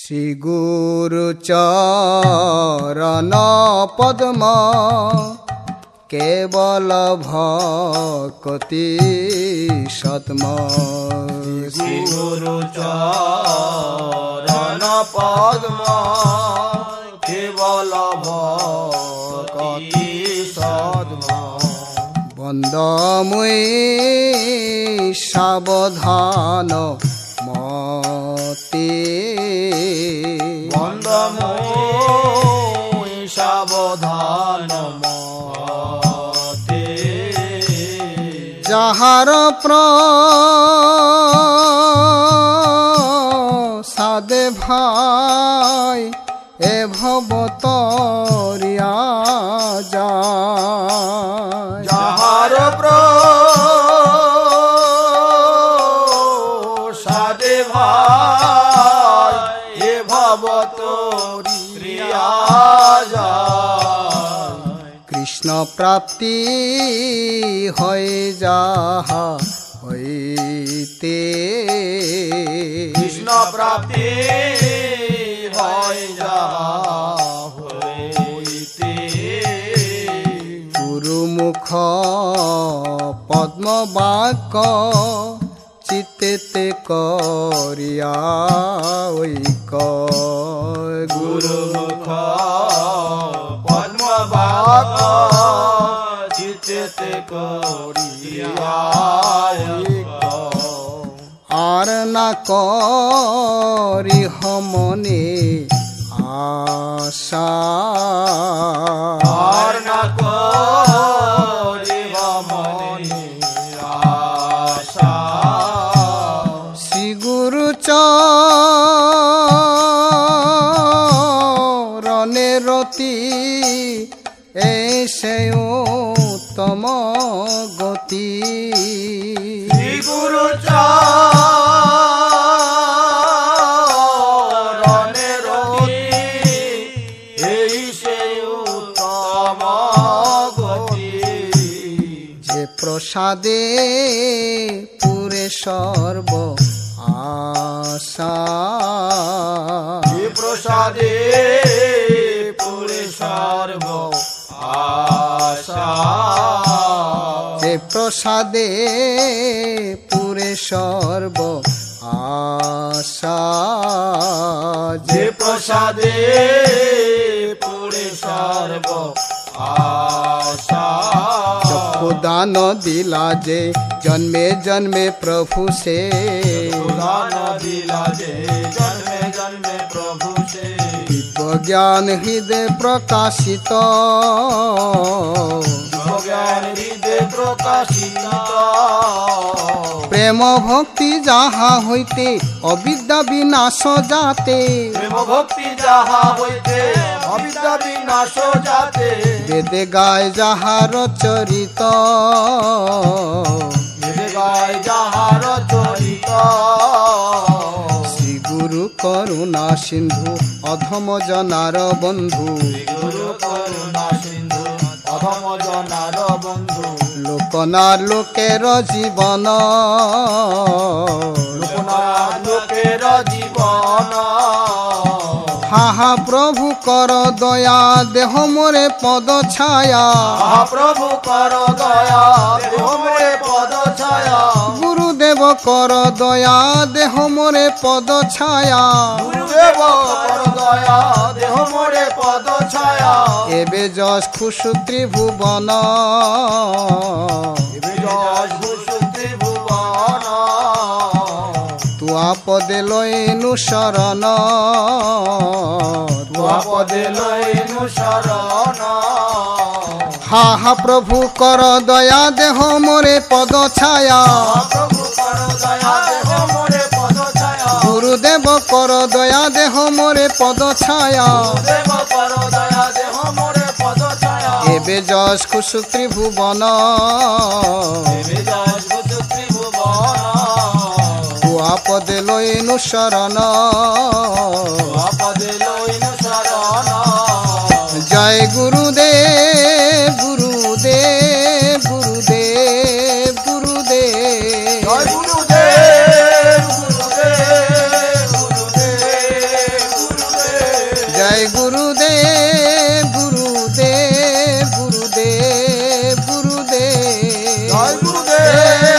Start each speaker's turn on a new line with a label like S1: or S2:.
S1: শ্রী গুরু চরণ পদ্ম কেবল ভকতি সৎম।
S2: শ্রী গুরু চরণ পদ্ম কেবল ভকতি সৎম।
S1: বন্দমুই সাবধান মতে,
S2: বন্দমুই সাবধান মতে।
S1: যাহার প্রসাদে ভাই এ ভবতরিয়া যায়।
S2: যাহার প্রসাদে ভাই এ ভবতরিয়া যায়।
S1: কৃষ্ণ প্রাপ্তি হয় যাহা হইতে,
S2: কৃষ্ণ প্রাপ্তি হয় যাহা হইতে।
S1: গুরুমুখ পদ্ম বাক্য চিত্তেতে করিয়া ঐক।
S2: গুরুমুখ পদ্ম বাক্য চিত্তেতে করিয়া ঐক।
S1: আর না করি মনে আশা,
S2: আর না করিব মনে আশা।
S1: শ্রী গুরু চরণে রতি এসে উত্তম গতি।
S2: শ্রী গুরু চরণে রতি এই সে উত্তম গতি।
S1: যে প্রসাদে পুরে সর্ব আশা,
S2: যে প্রসাদে পুরে সর্ব আশা।
S1: যে প্রসাদে পুরে সর্ব আশা,
S2: যে প্রসাদে পুরে সর্ব আশা।
S1: দান দিলা যে জন্মে জন্মে প্রভু সে,
S2: দান দিলা যে জন্মে জন্মে প্রভু সে।
S1: দিব্য জ্ঞান হৃদয় প্রকাশিত,
S2: জ্ঞান হৃদয় প্রকাশিত।
S1: প্রেম ভক্তি যাহা হইতে অবিদ্যা বিনাশ যাতে,
S2: প্রেম ভক্তি যাহা হইতে অবিদ্যা বিনাশ যাতে।
S1: বেদে গায় যাহার চরিত,
S2: বেদে গায় যাহার চরিত।
S1: শ্রী গুরু করুণা সিন্ধু অধম জনার বন্ধু,
S2: গুরু করুণা সিন্ধু অধম জনার বন্ধু।
S1: লোকনাথ লোকের জীবন,
S2: লোকনাথ লোকের জীবন।
S1: হাহা প্রভু কর দয়া দেহ মোরে পদ ছায়া,
S2: প্রভু কর দয়া দেহ মোরে পদ ছায়া।
S1: গুরুদেব কর দয়া দেহ মোরে পদ ছায়া,
S2: গুরুদেব কর দয়া দেহ মোরে পদ ছায়া।
S1: এবে যশ খুশু ত্রিভুবন,
S2: এবে যশ খুশু ত্রিভুবন।
S1: তুয়া পদে লইনু শরণ,
S2: তুয়া পদে লইনু শরণ।
S1: হাহা প্রভু কর দয়া দেহ মোরে পদ ছায়া,
S2: প্রভু কর দয়া দেহ মোরে পদ ছায়া।
S1: গুরুদেব কর দয়া দেহ মোরে পদ ছায়া,
S2: দেব কর দয়া দেহ মোরে পদ ছায়া।
S1: এবে যশ খুশু ত্রিভুবন,
S2: এবে যশ খুশু ত্রিভুবন।
S1: তুয়া পদে লইনু শরণ,
S2: তুয়া পদে লইনু শরণ।
S1: জয় গুরুদেব গুরুদেব গুরুদেব গুরুদেব।
S2: জয় গুরুদেব গুরুদেব গুরুদেব।
S1: জয় গুরুদেব গুরুদেব গুরুদেব গুরুদেব
S2: জয় গুরুদেব